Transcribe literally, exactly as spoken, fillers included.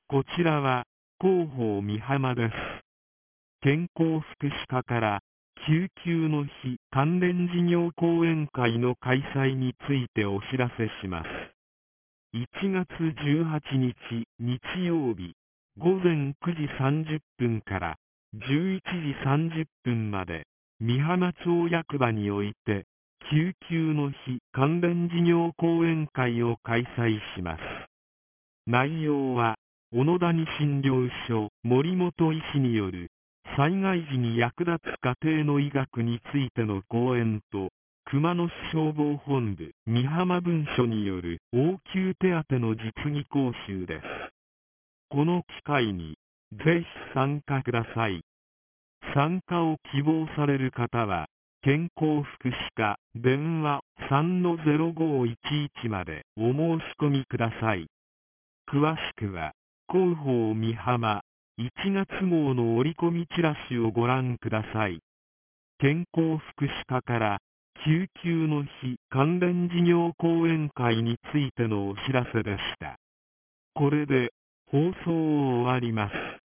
こちらは、広報美浜です。健康福祉課から、救急の日関連事業講演会の開催についてお知らせします。いちがつじゅうはちにち日曜日、ごぜんくじさんじゅっぷんからじゅういちじさんじゅっぷんまで、美浜町役場において、救急の日関連事業講演会を開催します。内容は、小野谷診療所森本医師による災害時に役立つ家庭の医学についての講演と、熊野市消防本部美浜分署による応急手当の実技講習です。この機会にぜひ参加ください。参加を希望される方は、健康福祉課電話 さんのゼロごいちいち までお申し込みください。詳しくは、広報美浜いちがつ号の折り込みチラシをご覧ください。健康福祉課から、救急の日関連事業講演会についてのお知らせでした。これで、放送を終わります。